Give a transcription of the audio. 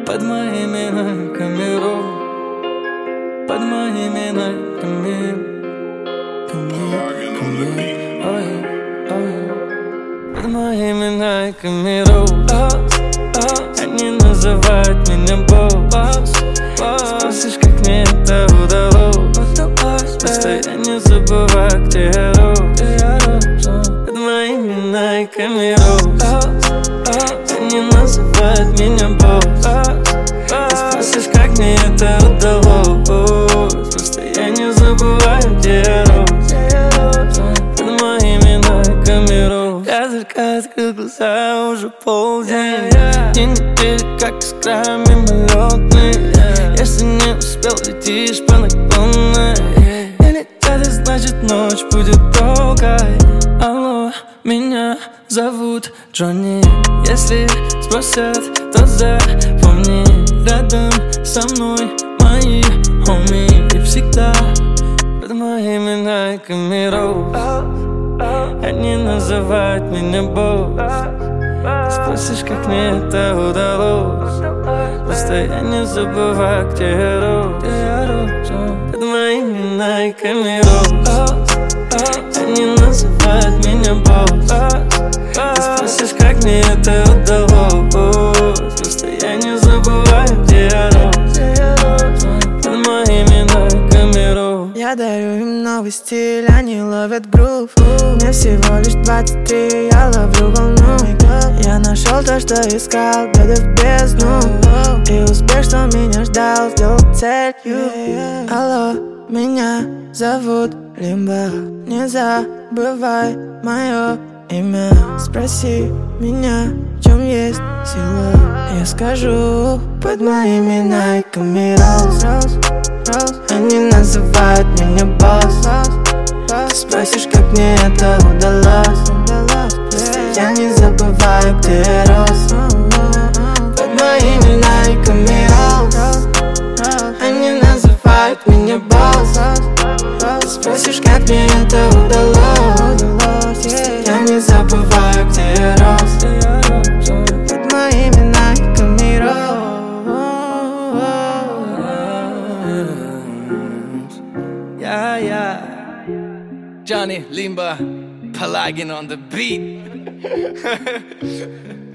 Под моими найками роу, под моими найками. Под моими найками роуз, они называют меня босс. Спросишь, как мне это удалось, просто я не забываю, где я рос. Под моими найками роуз, они называют меня босс. Спросишь, как мне это удалось, просто я не забываю, где я рос. Под моими найками роуз. Я только открыл глаза, уже полдень. День недели, как искра мимолетный. Если не успел, летишь по наклонной. Или это значит, ночь будет долгой. Алло, меня зовут Джонни. Если спросят, то запомни. Рядом со мной мои хоми. И всегда под моими найками роуз. Они называют меня босс. Спросишь, как мне это удалось, просто я не забываю, где я рос. Под моими найками роуз, они называют меня босс. Спросишь, как мне это удалось, просто я не забываю, где я рос. Под моими найками роуз. Я дарю им новый стиль, они ловят грув. Мне всего лишь 23, я ловлю волну. Я нашел то, что искал, глядя в бездну. И успех, что меня ждал, сделал целью. Алло, меня зовут Лимба. Не забывай мое имя. Спроси меня, в чем есть сила. Я скажу, под моими найками роуз. Они называют меня босс. Спросишь, как мне это удалось, я не забываю, где я рос. Под моими найками роуз. Они называют меня босс. Спросишь, как мне это удалось, я не забываю, где я рос. Под моими найками роуз. Johnny Limba, Pelagin on the beat.